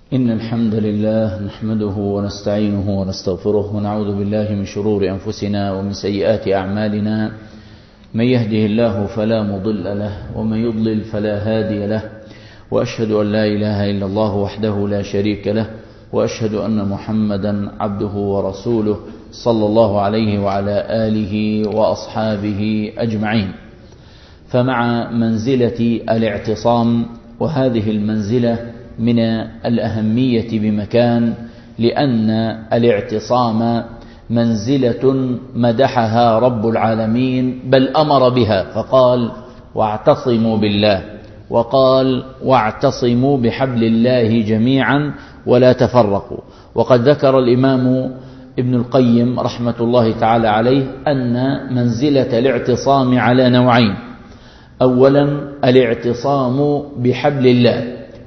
إن الحمد لله نحمده ونستعينه ونستغفره ونعوذ بالله من شرور أنفسنا ومن سيئات أعمالنا. من يهده الله فلا مضل له ومن يضلل فلا هادي له، وأشهد أن لا إله إلا الله وحده لا شريك له، وأشهد أن محمدا عبده ورسوله صلى الله عليه وعلى آله وأصحابه أجمعين. فمع منزلة الاعتصام، وهذه المنزلة من الأهمية بمكان، لأن الاعتصام منزلة مدحها رب العالمين بل أمر بها، فقال واعتصموا بالله، وقال واعتصموا بحبل الله جميعا ولا تفرقوا. وقد ذكر الإمام ابن القيم رحمة الله تعالى عليه أن منزلة الاعتصام على نوعين: أولا الاعتصام بحبل الله،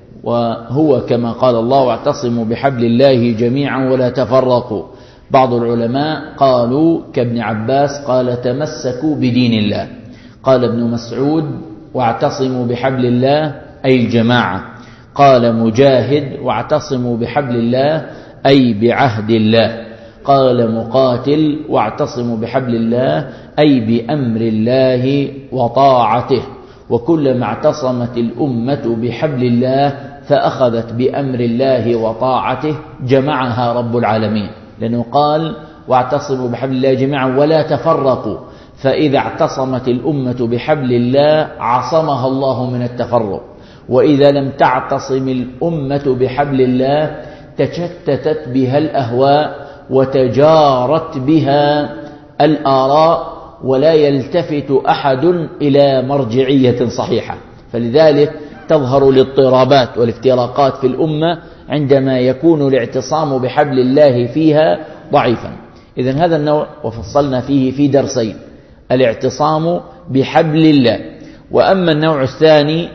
وهو كما قال الله واعتصموا بحبل الله جميعا ولا تفرقوا. بعض العلماء قالوا كابن عباس قال تمسكوا بدين الله، قال ابن مسعود واعتصموا بحبل الله أي الجماعة، قال مجاهد واعتصموا بحبل الله أي بعهد الله، قال مقاتل واعتصموا بحبل الله أي بأمر الله وطاعته. وكلما اعتصمت الأمة بحبل الله فأخذت بأمر الله وطاعته جمعها رب العالمين، لأنه قال واعتصموا بحبل الله جميعا ولا تفرقوا، فإذا اعتصمت الأمة بحبل الله عصمها الله من التفرق، وإذا لم تعتصم الأمة بحبل الله تشتتت بها الأهواء وتجارت بها الآراء، ولا يلتفت أحد إلى مرجعية صحيحة. فلذلك تظهر الاضطرابات والافتراقات في الأمة عندما يكون الاعتصام بحبل الله فيها ضعيفا. إذن هذا النوع وفصلنا فيه في درسين: الاعتصام بحبل الله، وأما النوع الثاني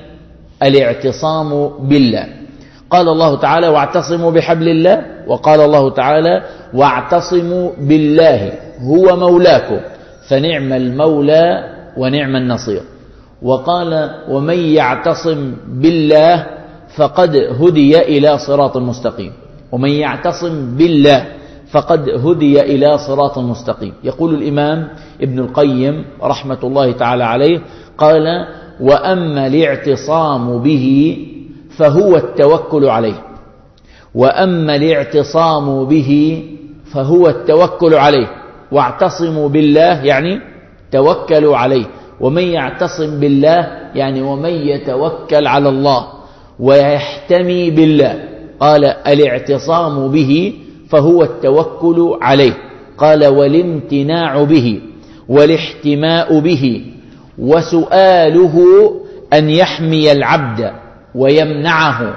الاعتصام بالله. قال الله تعالى واعتصموا بحبل الله، وقال الله تعالى واعتصموا بالله هو مولاكم فنعم المولى ونعم النصير. وقال ومن يعتصم بالله فقد هدي إلى صراط مستقيم، ومن يعتصم بالله فقد هدي إلى صراط مستقيم. يقول الإمام ابن القيم رحمة الله تعالى عليه قال وأما الاعتصام به فهو التوكل عليه، وأما الاعتصام به فهو التوكل عليه. واعتصموا بالله يعني توكلوا عليه، ومن يعتصم بالله يعني ومن يتوكل على الله ويحتمي بالله. قال الاعتصام به فهو التوكل عليه، قال والامتناع به والاحتماء به وسؤاله أن يحمي العبد ويمنعه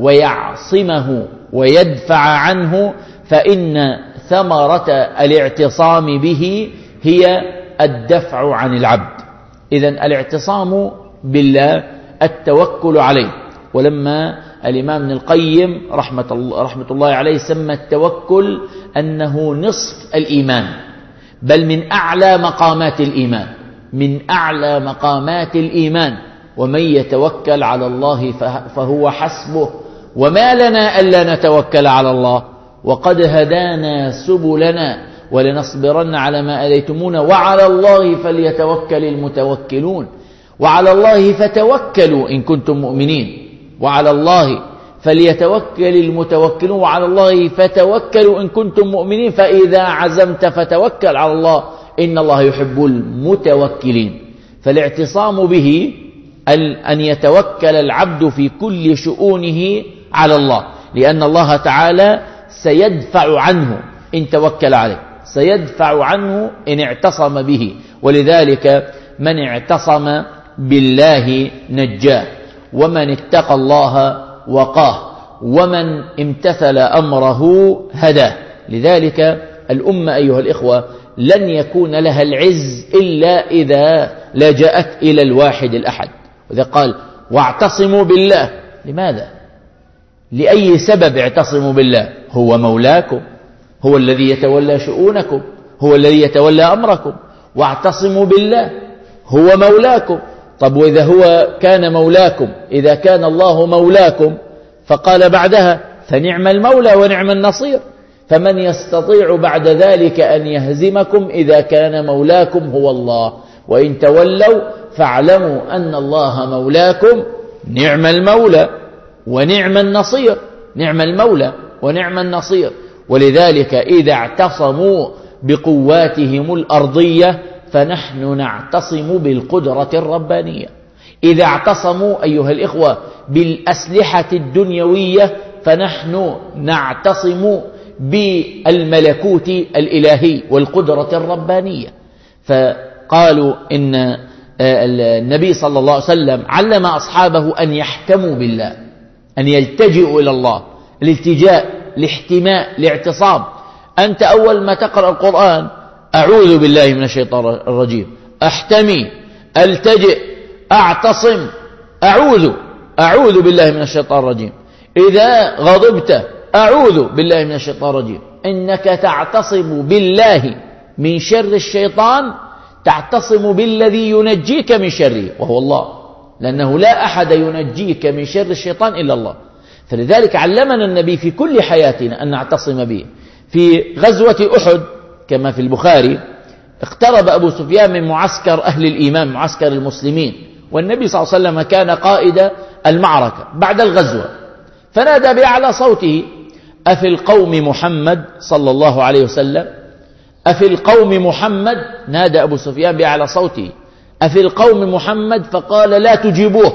ويعصمه ويدفع عنه، فإن ثمرة الاعتصام به هي الدفع عن العبد. إذن الاعتصام بالله التوكل عليه. ولما الإمام ابن القيم رحمة الله عليه سمى التوكل أنه نصف الإيمان، بل من أعلى مقامات الإيمان، من أعلى مقامات الإيمان. ومن يتوكل على الله فهو حسبه، وما لنا ألا نتوكل على الله وقد هدانا سبلنا ولنصبرن على ما آذيتمونا وعلى الله فليتوكل المتوكلون. وعلى الله فتوكلوا إن كنتم مؤمنين، وعلى الله فليتوكل المتوكلون، وعلى الله فتوكلوا إن كنتم مؤمنين، فإذا عزمت فتوكل على الله إن الله يحب المتوكلين. فالاعتصام به أن يتوكل العبد في كل شؤونه على الله، لأن الله تعالى سيدفع عنه إن توكل عليه، سيدفع عنه إن اعتصم به. ولذلك من اعتصم بالله نجاه، ومن اتقى الله وقاه، ومن امتثل أمره هداه. لذلك الأمة أيها الإخوة لن يكون لها العز إلا إذا لجأت إلى الواحد الأحد. وإذا قال واعتصموا بالله، لماذا؟ لأي سبب اعتصموا بالله؟ هو مولاكم، هو الذي يتولى شؤونكم، هو الذي يتولى أمركم. واعتصموا بالله هو مولاكم. طب وإذا هو كان مولاكم، إذا كان الله مولاكم، فقال بعدها فنعم المولى ونعم النصير. فمن يستطيع بعد ذلك أن يهزمكم إذا كان مولاكم هو الله، وإن تولوا فاعلموا أن الله مولاكم نعم المولى ونعم النصير. نعم المولى ونعم النصير. ولذلك إذا اعتصموا بقواتهم الأرضية فنحن نعتصم بالقدرة الربانية. إذا اعتصموا أيها الإخوة بالأسلحة الدنيوية فنحن نعتصم بالملكوت الإلهي والقدرة الربانية. فقالوا إن النبي صلى الله عليه وسلم علم أصحابه أن يحتموا بالله، أن يلتجئوا إلى الله، الالتجاء، الاحتماء، الاعتصام. أنت أول ما تقرأ القرآن أعوذ بالله من الشيطان الرجيم، أحتمي، ألتجئ، أعتصم، أعوذ بالله من الشيطان الرجيم. إذا غضبت أعوذ بالله من الشيطان الرجيم. إنك تعتصم بالله من شر الشيطان، تعتصم بالذي ينجيك من شره وهو الله، لأنه لا أحد ينجيك من شر الشيطان إلا الله. فلذلك علمنا النبي في كل حياتنا أن نعتصم به. في غزوة أحد كما في البخاري اقترب أبو سفيان من معسكر أهل الإيمان، معسكر المسلمين، والنبي صلى الله عليه وسلم كان قائد المعركة بعد الغزوة، فنادى بأعلى صوته: أفي القوم محمد صلى الله عليه وسلم، أفي القوم محمد. نادى أبو سفيان بأعلى صوته: أفي القوم محمد. فقال: لا تجيبوه،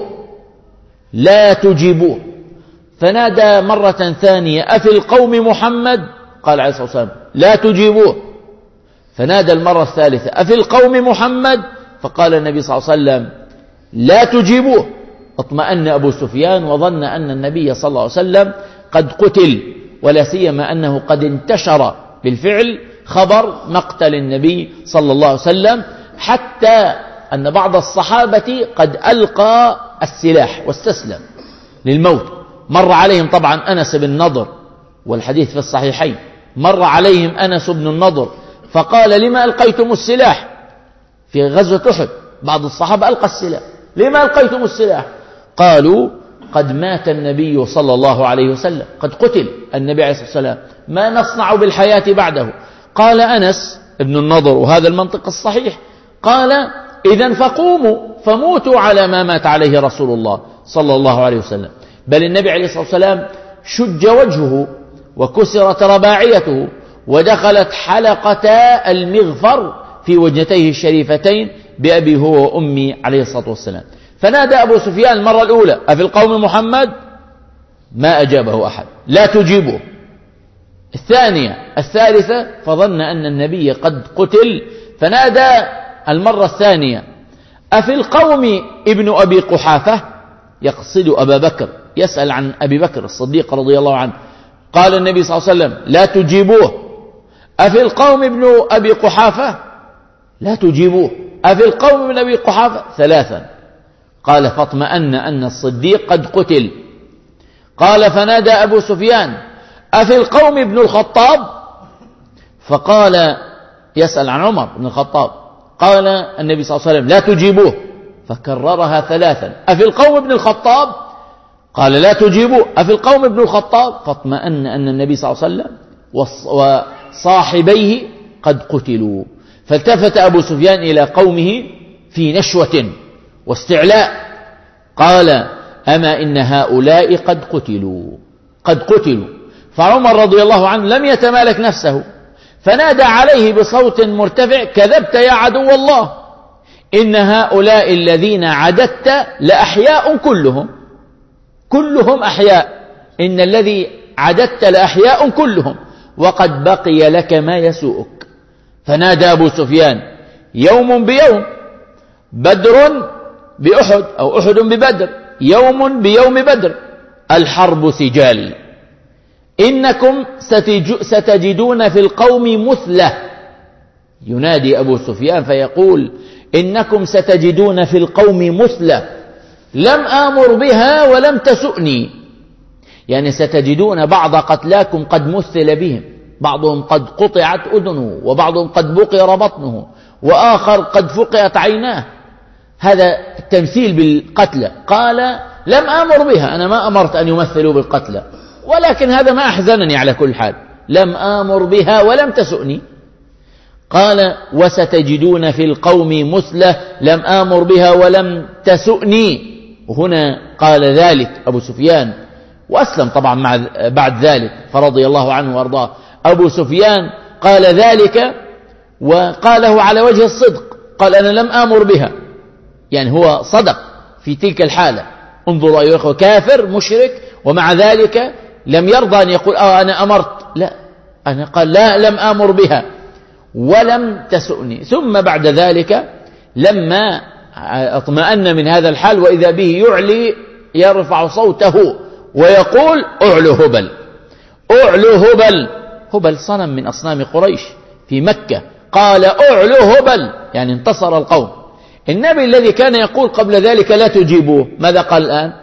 لا تجيبوه. فنادى مرة ثانية: أفي القوم محمد. قال عليه الصلاة والسلام: لا تجيبوه. فنادى المرة الثالثة: أفي القوم محمد. فقال النبي صلى الله عليه وسلم: لا تجيبوه. اطمأن أبو سفيان وظن أن النبي صلى الله عليه وسلم قد قتل، ولا سيما أنه قد انتشر بالفعل خبر مقتل النبي صلى الله عليه وسلم، حتى أن بعض الصحابة قد ألقى السلاح واستسلم للموت. مر عليهم طبعا أنس بن النضر، والحديث في الصحيحين، مر عليهم أنس بن النضر فقال: لما ألقيتم السلاح؟ في غزوة أحد بعض الصحابة ألقى السلاح. لما ألقيتم السلاح؟ قالوا: قد مات النبي صلى الله عليه وسلم، قد قتل النبي عليه الصلاة والسلام، ما نصنع بالحياة بعده؟ قال أنس بن النضر، وهذا المنطق الصحيح، قال: إذن فقوموا فموتوا على ما مات عليه رسول الله صلى الله عليه وسلم. بل النبي عليه الصلاة والسلام شج وجهه وكسرت رباعيته ودخلت حلقتا المغفر في وجنتيه الشريفتين بأبي هو وأمي عليه الصلاة والسلام. فنادى أبو سفيان المرة الأولى: أفي القوم محمد؟ ما أجابه أحد. لا تجيبه. الثانية، الثالثة، فظن أن النبي قد قتل، فنادى المرة الثانية: أفي القوم ابن أبي قحافة؟ يقصد أبا بكر، يسأل عن أبي بكر الصديق رضي الله عنه. قال النبي صلى الله عليه وسلم: لا تجيبوه. أفي القوم ابن أبي قحافة؟ لا تجيبوه. أفي القوم ابن أبي قحافة؟ ثلاثا. قال: فاطمأن أن الصديق قد قتل. قال: فنادى أبو سفيان: أفي القوم ابن الخطاب؟ فقال، يسأل عن عمر بن الخطاب، قال النبي صلى الله عليه وسلم: لا تجيبوه. فكررها ثلاثا: أفي القوم ابن الخطاب؟ قال: لا تجيبوه. أفي القوم ابن الخطاب؟ فاطمأن أن النبي صلى الله عليه وسلم وصاحبيه قد قتلوا. فالتفت أبو سفيان إلى قومه في نشوة واستعلاء، قال: أما إن هؤلاء قد قتلوا، قد قتلوا. فعمر رضي الله عنه لم يتمالك نفسه، فنادى عليه بصوت مرتفع: كذبت يا عدو الله، إن هؤلاء الذين عددت لأحياء كلهم، كلهم أحياء، إن الذي عددت لأحياء كلهم، وقد بقي لك ما يسوءك. فنادى أبو سفيان: يوم بيوم، بدر بأحد أو أحد ببدر، يوم بيوم بدر، الحرب سجال، إنكم ستجدون في القوم مثلة. ينادي أبو سفيان فيقول: إنكم ستجدون في القوم مثلة لم آمر بها ولم تسؤني، يعني ستجدون بعض قتلاكم قد مثل بهم، بعضهم قد قطعت أذنه، وبعضهم قد بقر بطنه، وآخر قد فقئت عيناه. هذا التمثيل بالقتلى. قال: لم آمر بها، أنا ما أمرت أن يمثلوا بالقتلى، ولكن هذا ما أحزنني على كل حال، لم آمر بها ولم تسؤني. قال وستجدون في القوم مثله لم آمر بها ولم تسؤني. وهنا قال ذلك أبو سفيان، وأسلم طبعا بعد ذلك فرضي الله عنه وأرضاه. أبو سفيان قال ذلك وقاله على وجه الصدق، قال أنا لم آمر بها، يعني هو صدق في تلك الحالة. انظروا أيها الأخوة، كافر مشرك ومع ذلك لم يرضى أن يقول أنا أمرت، لا، أنا قال لا لم آمر بها ولم تسؤني. ثم بعد ذلك لما اطمأن من هذا الحال وإذا به يعلي، يرفع صوته ويقول أعلو هبل، أعلو هبل. هبل صنم من أصنام قريش في مكة، قال أعلو هبل، يعني انتصر القوم. النبي الذي كان يقول قبل ذلك لا تجيبوه، ماذا قال الآن؟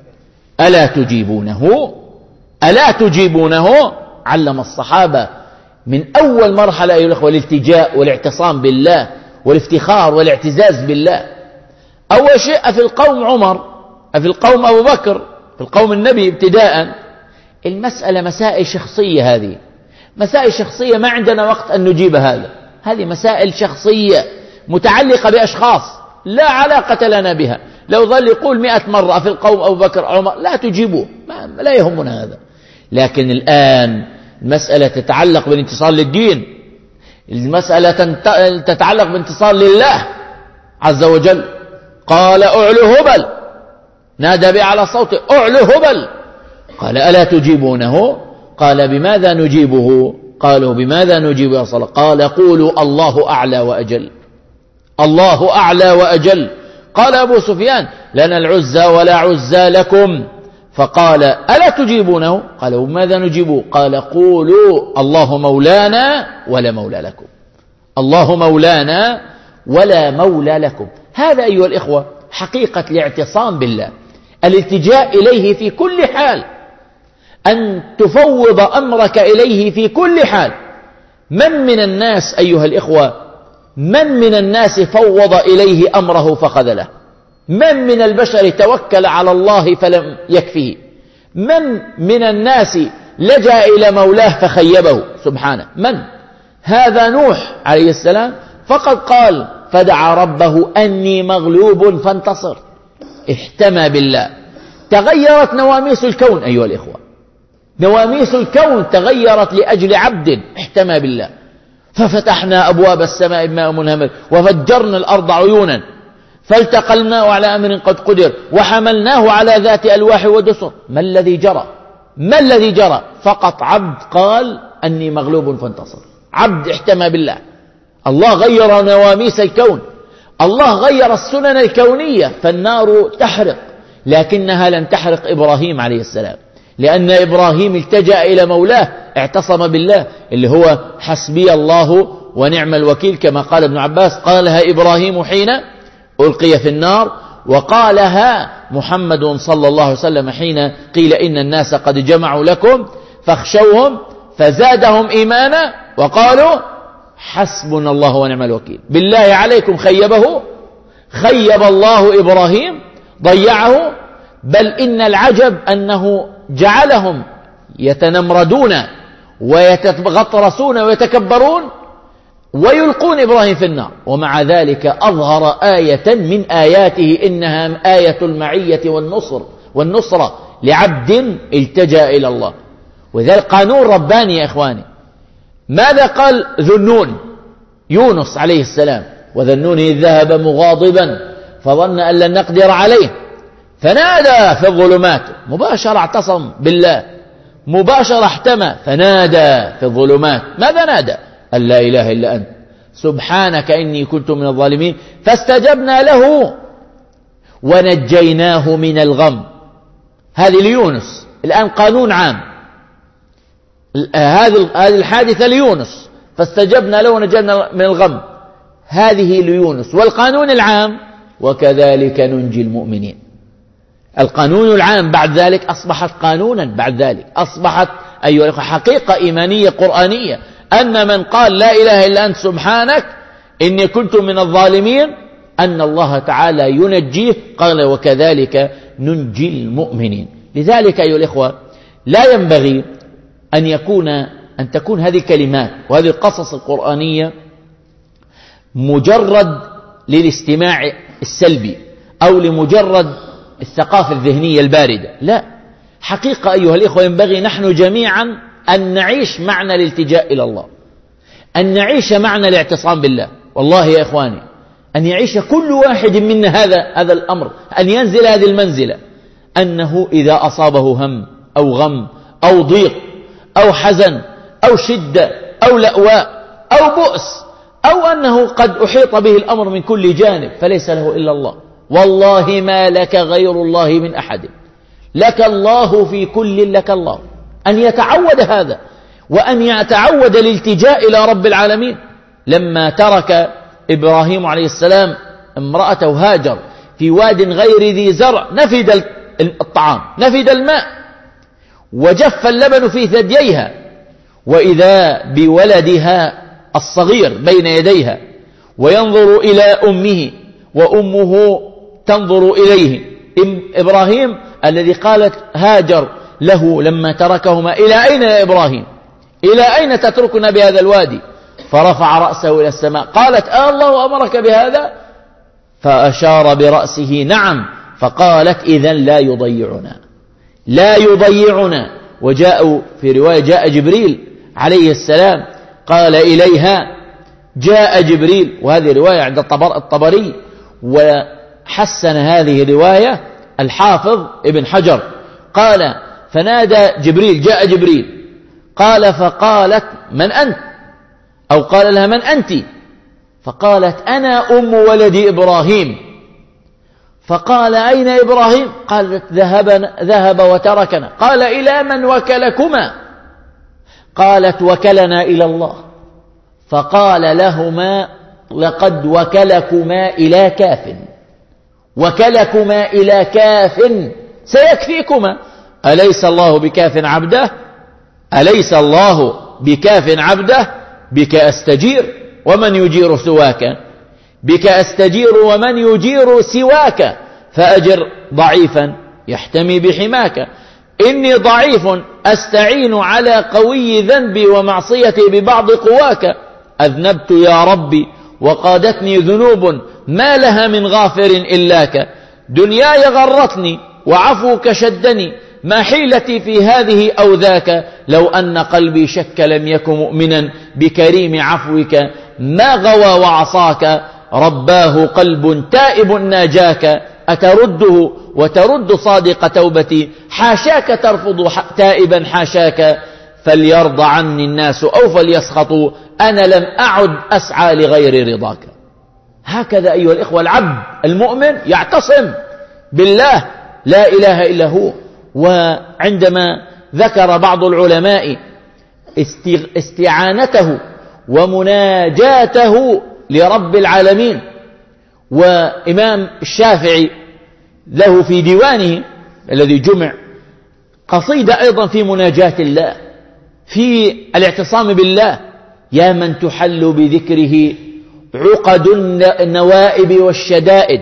ألا تجيبونه، ألا تجيبونه. علم الصحابة من أول مرحلة أيها الأخوة الالتجاء والاعتصام بالله والافتخار والاعتزاز بالله. أول شيء في القوم عمر، في القوم أبو بكر، في القوم النبي ابتداء. المسألة مسائل شخصية، هذه مسائل شخصية ما عندنا وقت أن نجيب هذا. هذه مسائل شخصية متعلقة بأشخاص لا علاقة لنا بها. لو ظل يقول 100 مرة في القوم أبو بكر عمر لا تجيبوه، لا يهمنا هذا. لكن الآن المسألة تتعلق بالانتصار للدين، المسألة تتعلق بانتصار لله عز وجل. قال أعلو هبل، نادى بأعلى صوته أعلو هبل. قال ألا تجيبونه؟ قال بماذا نجيبه؟ قالوا بماذا نجيبه يا صلى الله؟ قال قولوا الله أعلى وأجل، الله أعلى وأجل. قال أبو سفيان لنا العزى ولا عزى لكم. فقال ألا تجيبونه؟ قالوا بماذا نجيبه؟ قال قولوا الله مولانا ولا مولى لكم، الله مولانا ولا مولى لكم. هذا أيها الإخوة حقيقة الاعتصام بالله، الالتجاء إليه في كل حال، أن تفوض أمرك إليه في كل حال. من من الناس أيها الإخوة، من من الناس فوض إليه أمره فخذله؟ من من البشر توكل على الله فلم يكفيه؟ من الناس لجأ إلى مولاه فخيبه سبحانه؟ من؟ هذا نوح عليه السلام فقد قال فدعا ربه أني مغلوب فانتصر، احتمى بالله. تغيرت نواميس الكون أيها الإخوة، نواميس الكون تغيرت لأجل عبد احتمى بالله. ففتحنا أبواب السماء بماء منهمر وفجرنا الأرض عيونا فالتقى الماء على أمر قد قدر وحملناه على ذات ألواح ودسر. ما الذي جرى؟ ما الذي جرى؟ فقط عبد قال أني مغلوب فانتصر، عبد احتمى بالله. الله غير نواميس الكون، الله غير السنن الكونية. فالنار تحرق لكنها لن تحرق إبراهيم عليه السلام، لأن إبراهيم التجأ إلى مولاه، اعتصم بالله، اللي هو حسبي الله ونعم الوكيل، كما قال ابن عباس قالها إبراهيم حين ألقي في النار، وقالها محمد صلى الله عليه وسلم حين قيل إن الناس قد جمعوا لكم فاخشوهم فزادهم إيمانا وقالوا حسبنا الله ونعم الوكيل. بالله عليكم خيبه؟ خيب الله إبراهيم؟ ضيعه؟ بل إن العجب أنه جعلهم يتنمردون ويتغطرسون ويتكبرون ويلقون إبراهيم في النار، ومع ذلك أظهر آية من آياته إنها آية المعية والنصرة لعبد التجأ إلى الله. وذلك قانون رباني يا إخواني. ماذا قال ذو النون؟ يونس عليه السلام وذا النون إذ ذهب مغاضبا فظن أن لن نقدر عليه فنادى في الظلمات، مباشرة اعتصم بالله، مباشرة احتمى فنادى في الظلمات. ماذا نادى؟ أن لا إله إلا أنت سبحانك إني كنت من الظالمين فاستجبنا له ونجيناه من الغم. هذه ليونس. الآن قانون عام، هذه الحادثة ليونس فاستجبنا له ونجينا من الغم، هذه ليونس. والقانون العام وكذلك ننجي المؤمنين. القانون العام بعد ذلك أصبحت قانونا، بعد ذلك أصبحت أيها الأخوة حقيقة إيمانية قرآنية، أن من قال لا إله إلا أنت سبحانك إني كنت من الظالمين أن الله تعالى ينجيه. قال وكذلك ننجي المؤمنين. لذلك أيها الإخوة لا ينبغي أن تكون هذه الكلمات وهذه القصص القرآنية مجرد للاستماع السلبي أو لمجرد الثقافة الذهنية الباردة. لا، حقيقة أيها الإخوة ينبغي نحن جميعا أن نعيش معنى الالتجاء إلى الله، أن نعيش معنى الاعتصام بالله. والله يا إخواني أن يعيش كل واحد منا هذا الأمر، أن ينزل هذه المنزلة، أنه إذا أصابه هم أو غم أو ضيق أو حزن أو شدة أو لأواء أو بؤس أو أنه قد أحيط به الأمر من كل جانب فليس له إلا الله. والله ما لك غير الله من أحد، لك الله في كل لك الله. أن يتعود هذا، وأن يتعود الالتجاء إلى رب العالمين. لما ترك إبراهيم عليه السلام امرأته هاجر في واد غير ذي زرع نفد الطعام، نفد الماء، وجف اللبن في ثدييها، وإذا بولدها الصغير بين يديها وينظر إلى أمه وأمه تنظر إليه. إبراهيم الذي قالت هاجر له لما تركهما: إلى أين يا إبراهيم؟ إلى أين تتركنا بهذا الوادي؟ فرفع رأسه إلى السماء. قالت: الله أمرك بهذا؟ فأشار برأسه: نعم. فقالت: إذن لا يضيعنا، لا يضيعنا. وجاءوا في رواية جاء جبريل عليه السلام قال إليها جاء جبريل، وهذه رواية عند الطبري، وحسن هذه الرواية الحافظ ابن حجر. قال: فنادى جبريل، جاء جبريل، قال: فقالت: من أنت؟ أو قال لها: من أنت؟ فقالت: أنا أم ولد إبراهيم. فقال: أين إبراهيم؟ قالت: ذهب وتركنا. قال: إلى من وكلكما؟ قالت: وكلنا إلى الله. فقال لهما: لقد وكلكما إلى كاف، وكلكما إلى كاف سيكفيكما. أليس الله بكاف عبده؟ أليس الله بكاف عبده؟ بك أستجير ومن يجير سواك، بك أستجير ومن يجير سواك، فأجر ضعيفا يحتمي بحماك. إني ضعيف أستعين على قوي ذنبي ومعصيتي ببعض قواك. أذنبت يا ربي وقادتني ذنوب ما لها من غافر إلاك. دنياي غرتني وعفوك شدني، ما حيلتي في هذه أو ذاك. لو أن قلبي شك لم يكن مؤمنا بكريم عفوك، ما غوى وعصاك. رباه قلب تائب ناجاك، أترده وترد صادق توبتي. حاشاك ترفض تائبا حاشاك، فليرضى عني الناس أو فليسخطوا، أنا لم أعد أسعى لغير رضاك. هكذا أيها الإخوة العبد المؤمن يعتصم بالله لا إله إلا هو. وعندما ذكر بعض العلماء استعانته ومناجاته لرب العالمين، وإمام الشافعي له في ديوانه الذي جمع قصيدة أيضا في مناجاة الله، في الاعتصام بالله: يا من تحل بذكره عقد النوائب والشدائد،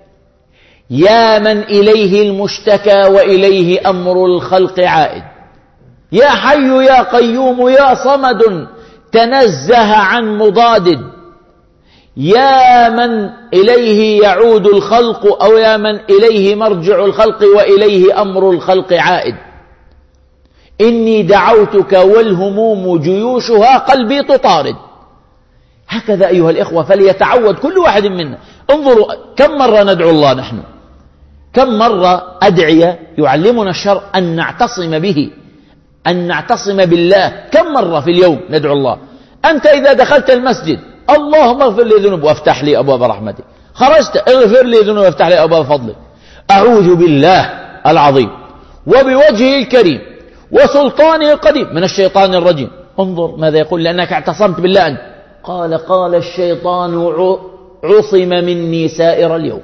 يا من إليه المشتكى وإليه أمر الخلق عائد، يا حي يا قيوم يا صمد تنزه عن مضاد، يا من إليه يعود الخلق أو يا من إليه مرجع الخلق وإليه أمر الخلق عائد. إني دعوتك والهموم جيوشها قلبي تطارد. هكذا أيها الإخوة فليتعود كل واحد منا. انظروا كم مرة ندعو الله نحن، كم مرة أدعية يعلمنا الشرع أن نعتصم به، أن نعتصم بالله. كم مرة في اليوم ندعو الله؟ أنت إذا دخلت المسجد: اللهم اغفر لي ذنوبي وافتح لي أبواب رحمتك. خرجت: اغفر لي ذنوبي وافتح لي أبواب فضلك. أعوذ بالله العظيم وبوجهه الكريم وسلطانه القديم من الشيطان الرجيم. انظر ماذا يقول: لأنك اعتصمت بالله أنت. قال الشيطان عصم مني سائر اليوم،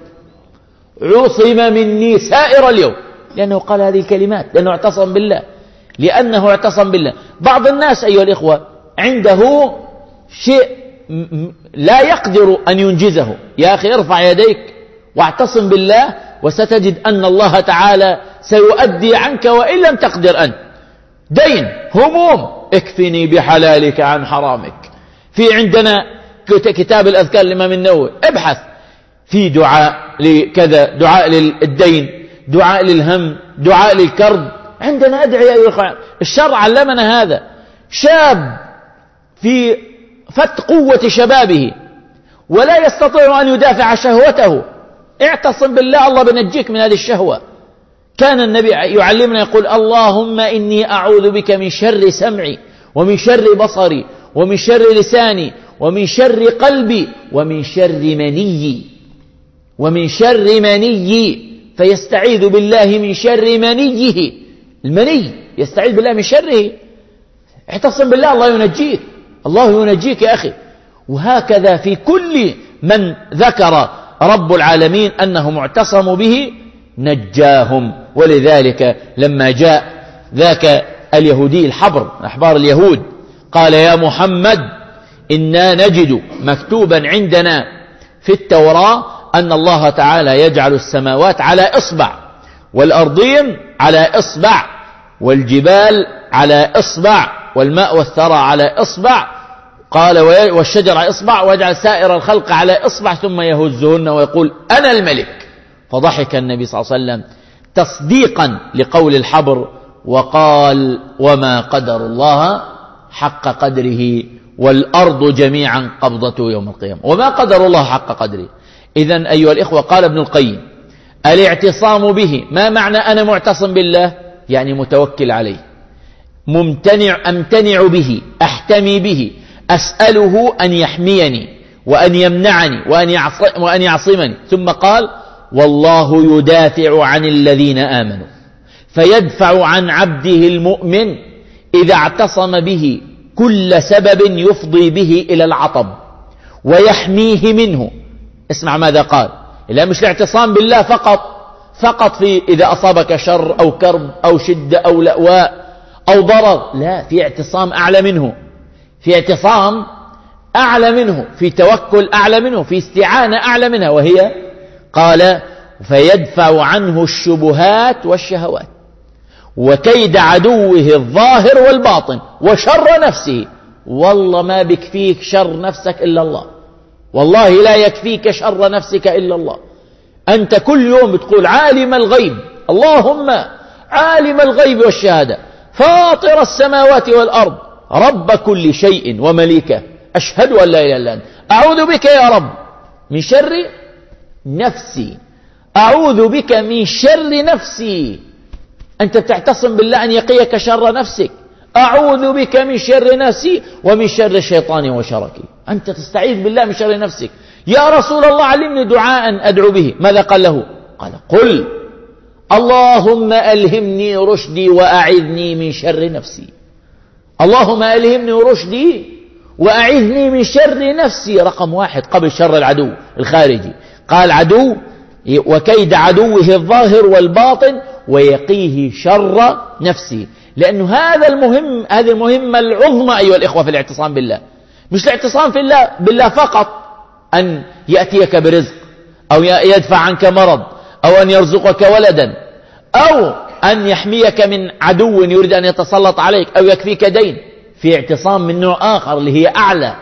عصم مني سائر اليوم، لأنه قال هذه الكلمات، لأنه اعتصم بالله، لأنه اعتصم بالله. بعض الناس أيها الإخوة عنده شيء لا يقدر أن ينجزه. يا أخي ارفع يديك واعتصم بالله وستجد أن الله تعالى سيؤدي عنك وإن لم تقدر أنت. دين، هموم، اكفني بحلالك عن حرامك. في عندنا كتاب الأذكار الإمام النووي، ابحث في دعاء لكذا، دعاء للدين، دعاء للهم، دعاء للكرب. عندنا أدعية يا إخوان. الشرع علمنا هذا. شاب في فت قوة شبابه ولا يستطيع أن يدافع شهوته، اعتصم بالله، الله بنجيك من هذه الشهوة. كان النبي يعلمنا يقول: اللهم إني أعوذ بك من شر سمعي ومن شر بصري ومن شر لساني ومن شر قلبي ومن شر مني، ومن شر مني، فيستعيذ بالله من شر منيه. المني يستعيذ بالله من شره. اعتصم بالله، الله ينجيك، الله ينجيك يا أخي. وهكذا في كل من ذكر رب العالمين أنهم اعتصموا به نجاهم. ولذلك لما جاء ذاك اليهودي الحبر، أحبار اليهود، قال: يا محمد، إنا نجد مكتوبا عندنا في التوراة أن الله تعالى يجعل السماوات على إصبع، والأرضين على إصبع، والجبال على إصبع، والماء والثرى على إصبع، قال: والشجر على إصبع، ويجعل سائر الخلق على إصبع، ثم يهزهن ويقول: أنا الملك. فضحك النبي صلى الله عليه وسلم تصديقا لقول الحبر، وقال: وما قدر الله حق قدره، والأرض جميعا قبضته يوم القيامة. وما قدر الله حق قدره. إذن أيها الإخوة، قال ابن القيم: الاعتصام به، ما معنى أنا معتصم بالله؟ يعني متوكل عليه، أمتنع به، أحتمي به، أسأله أن يحميني وأن يمنعني وأن يعصمني. ثم قال: والله يدافع عن الذين آمنوا، فيدفع عن عبده المؤمن إذا اعتصم به كل سبب يفضي به إلى العطب ويحميه منه. اسمع ماذا قال. لا مش الاعتصام بالله فقط في إذا أصابك شر أو كرب أو شدة أو لأواء أو ضرر، لا، في اعتصام أعلى منه، في اعتصام أعلى منه، في توكل أعلى منه، في استعانة أعلى منها، وهي قال: فيدفع عنه الشبهات والشهوات وكيد عدوه الظاهر والباطن وشر نفسه. والله ما بكفيك شر نفسك إلا الله، والله لا يكفيك شر نفسك إلا الله. أنت كل يوم بتقول: عالم الغيب، اللهم عالم الغيب والشهادة، فاطر السماوات والأرض، رب كل شيء ومليكه، أشهد أن لا إله إلا أنت، أعوذ بك يا رب من شر نفسي، أعوذ بك من شر نفسي. أنت بتعتصم بالله أن يقيك شر نفسك. أعوذ بك من شر نفسي ومن شر الشيطان وشركي. أنت تستعيذ بالله من شر نفسك. يا رسول الله علمني دعاء أدعو به. ماذا قال له؟ قال: قل اللهم ألهمني رشدي وأعذني من شر نفسي. اللهم ألهمني رشدي وأعذني من شر نفسي. رقم 1 قبل شر العدو الخارجي. قال: عدو وكيد عدوه الظاهر والباطن ويقيه شر نفسه. لأنه هذا المهم، هذه المهمة العظمى أيها الإخوة في الاعتصام بالله. مش الاعتصام بالله فقط أن يأتيك برزق أو يدفع عنك مرض أو أن يرزقك ولدا أو أن يحميك من عدو يريد أن يتسلط عليك أو يكفيك دين. في اعتصام من نوع آخر اللي هي أعلى،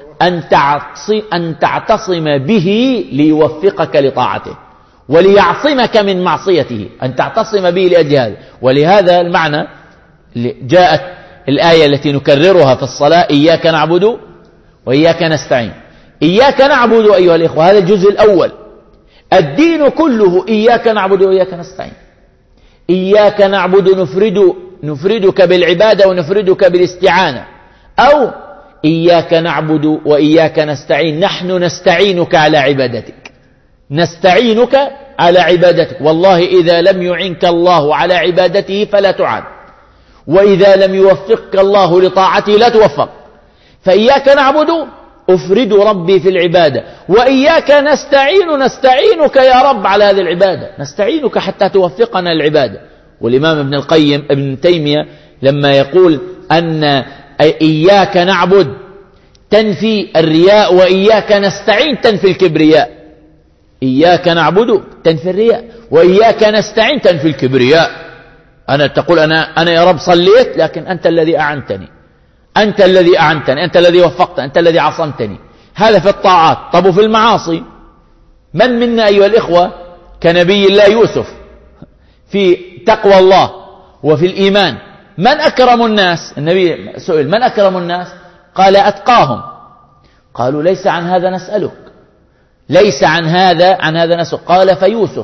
أن تعتصم به ليوفقك لطاعته وليعصمك من معصيته، أن تعتصم به لأجل هذا. ولهذا المعنى جاءت الآية التي نكررها في الصلاة: إياك نعبد وإياك نستعين. إياك نعبد أيها الإخوة، هذا الجزء الأول. الدين كله إياك نعبد وإياك نستعين. إياك نعبد نفردك بالعبادة ونفردك بالاستعانة، أو إياك نعبد وإياك نستعين، نحن نستعينك على عبادتك، نستعينك على عبادتك. والله إذا لم يعنك الله على عبادته فلا تعان، وإذا لم يوفقك الله لطاعته لا توفق. فإياك نعبد أفرد ربي في العبادة، وإياك نستعينك يا رب على هذه العبادة، نستعينك حتى توفقنا العبادة. والإمام ابن القيم ابن تيمية لما يقول أن إياك نعبد تنفي الرياء وإياك نستعين تنفي الكبرياء. إياك نعبد تنفي الرياء وإياك نستعين تنفي الكبرياء. تقول أنا يا رب صليت، لكن أنت الذي أعنتني، أنت الذي أعنتني، أنت الذي وفقتني، أنت الذي عصمتني. هذا في الطاعات. طب وفي المعاصي؟ من منا أيها الإخوة كنبي الله يوسف في تقوى الله وفي الإيمان؟ من أكرم الناس؟ النبي سئل من أكرم الناس؟ قال أتقاهم. قالوا ليس عن هذا نسألك، ليس عن هذا نسألك. قال فيوسف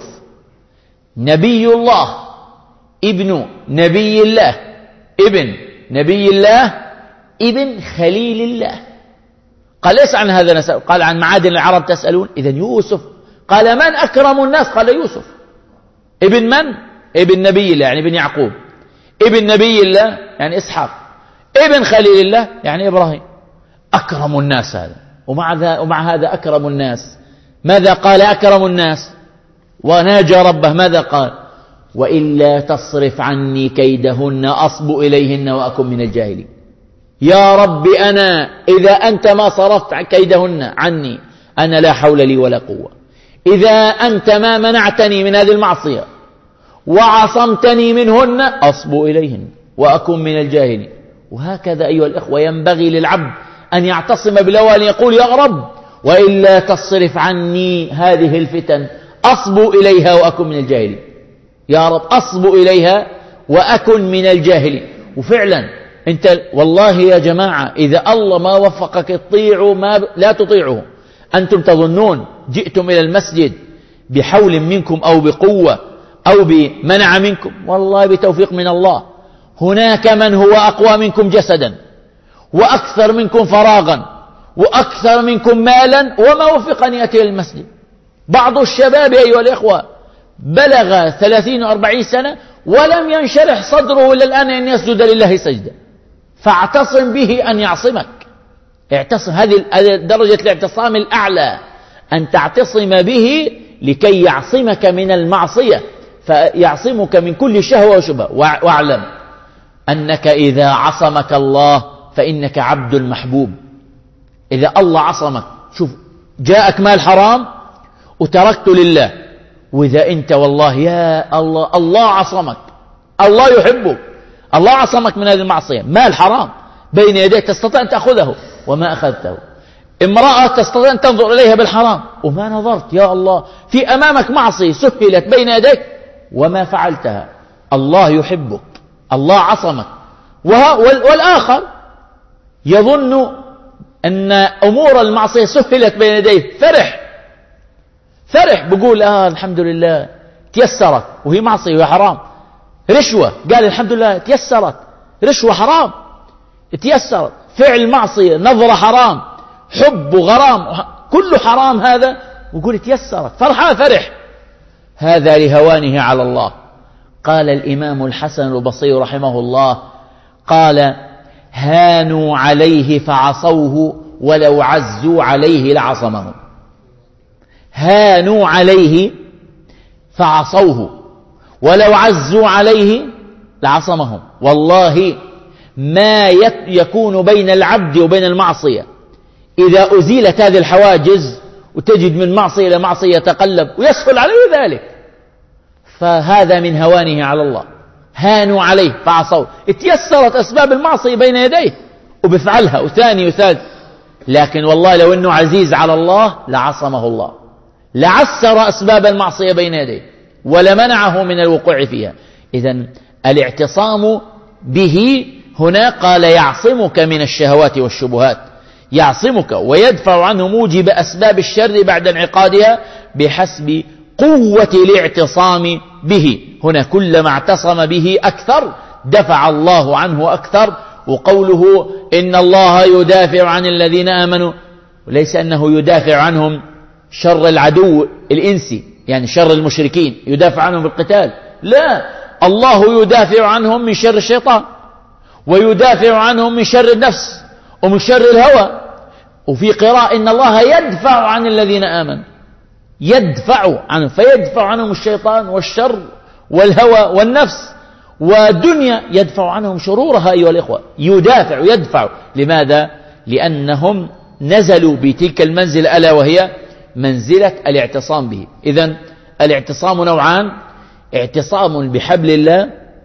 نبي الله ابن نبي الله ابن نبي الله ابن خليل الله. قال ليس عن هذا نسأل، قال عن معادن العرب تسألون. إذن يوسف قال من أكرم الناس؟ قال يوسف. ابن من؟ ابن نبي الله يعني ابن يعقوب، ابن نبي الله يعني إسحاق، ابن خليل الله يعني إبراهيم. أكرم الناس هذا. ومع هذا أكرم الناس ماذا قال؟ أكرم الناس وناجى ربه ماذا قال؟ وإلا تصرف عني كيدهن أصب إليهن وأكن من الجاهلين. يا رب أنا إذا أنت ما صرفت كيدهن عني أنا لا حول لي ولا قوة. إذا أنت ما منعتني من هذه المعصية وعصمتني منهن أصب إليهن وأكن من الجاهلين. وهكذا أيها الإخوة ينبغي للعبد أن يعتصم بالله وأن يقول يا رب وإلا تصرف عني هذه الفتن أصب إليها وأكن من الجاهلين. يا رب أصب إليها وأكن من الجاهلين. وفعلا أنت والله يا جماعة إذا الله ما وفقك تطيعوا لا تطيعه. أنتم تظنون جئتم إلى المسجد بحول منكم أو بقوة أو بمنع منكم، والله بتوفيق من الله. هناك من هو أقوى منكم جسدا وأكثر منكم فراغا وأكثر منكم مالا وما وفق أن يأتي إلى المسجد. بعض الشباب أيها الإخوة بلغ 30 و40 سنة ولم ينشرح صدره إلا الآن أن يسجد لله سجدة. فاعتصم به أن يعصمك. اعتصم، هذه درجة الاعتصام الأعلى، أن تعتصم به لكي يعصمك من المعصية، فيعصمك من كل شهوة وشبهة. واعلم أنك إذا عصمك الله فإنك عبد المحبوب. إذا الله عصمك، شوف جاءك مال حرام وتركت لله، وإذا أنت والله يا الله عصمك، الله يحبك، الله عصمك من هذه المعصية. مال حرام بين يديك تستطيع أن تأخذه وما أخذته. امرأة تستطيع أن تنظر إليها بالحرام وما نظرت، يا الله في أمامك معصية سهلت بين يديك وما فعلتها. الله يحبك، الله عصمك. والآخر يظن أن أمور المعصية سهلت بين يديه، فرح بقول الحمد لله تيسرت، وهي معصية وحرام. رشوة قال الحمد لله تيسرت، رشوة حرام تيسرت. فعل معصية، نظرة حرام، حب وغرام كله حرام هذا، وقول تيسرت، فرح. هذا لهوانه على الله. قال الإمام الحسن البصري رحمه الله قال هانوا عليه فعصوه ولو عزوا عليه لعصمهم. هانوا عليه فعصوه ولو عزوا عليه لعصمهم. والله ما يكون بين العبد وبين المعصية إذا أزيلت هذه الحواجز وتجد من معصية إلى معصية يتقلب ويسهل عليه ذلك، فهذا من هوانه على الله. هانوا عليه فعصوه، اتيسرت أسباب المعصية بين يديه وبفعلها وثاني وثالث. لكن والله لو أنه عزيز على الله لعصمه الله، لعسر أسباب المعصية بين يديه ولمنعه من الوقوع فيها. إذن الاعتصام به هنا قال يعصمك من الشهوات والشبهات، يعصمك ويدفع عنه موجب أسباب الشر بعد انعقادها بحسب قوة الاعتصام به. هنا كلما اعتصم به أكثر دفع الله عنه أكثر. وقوله إن الله يدافع عن الذين آمنوا، وليس أنه يدافع عنهم شر العدو الإنسي يعني شر المشركين يدافع عنهم بالقتال، لا، الله يدافع عنهم من شر الشيطان ويدافع عنهم من شر النفس ومن شر الهوى. وفي قراءة إن الله يدفع عن الذين آمنوا، يدفع عنهم، فيدفع عنهم الشيطان والشر والهوى والنفس والدنيا، يدفع عنهم شرورها أيها الإخوة. يدافع يدفع. لماذا؟ لأنهم نزلوا بتلك المنزلة ألا وهي منزلة الاعتصام به. إذن الاعتصام نوعان: اعتصام بحبل الله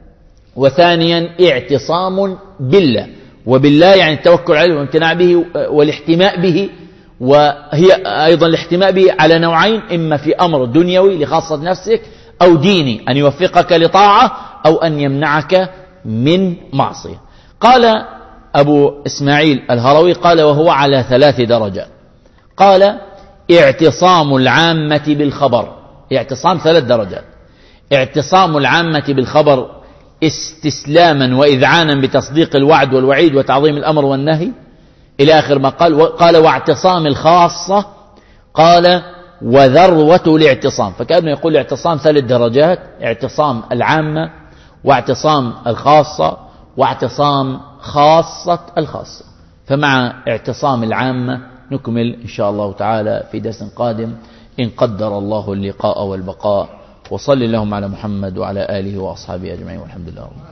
وثانيا اعتصام بالله، وبالله يعني التوكل عليه والامتناع به والاحتماء به. وهي أيضا الاحتماء به على نوعين: إما في أمر دنيوي لخاصة نفسك، أو ديني أن يوفقك لطاعة، أو أن يمنعك من معصية. قال أبو إسماعيل الهروي قال وهو على 3 درجات. قال اعتصام العامة بالخبر، اعتصام 3 درجات: اعتصام العامة بالخبر استسلاما وإذعانا بتصديق الوعد والوعيد وتعظيم الأمر والنهي إلى آخر ما قال. قال واعتصام الخاصة، قال وذروة الاعتصام. فكأنه يقول اعتصام 3 درجات: اعتصام العامة، واعتصام الخاصة، واعتصام خاصة الخاصة. فمع اعتصام العامة نكمل إن شاء الله تعالى في درس قادم إن قدر الله اللقاء والبقاء. وصل اللهم على محمد وعلى آله وأصحابه أجمعين، والحمد لله.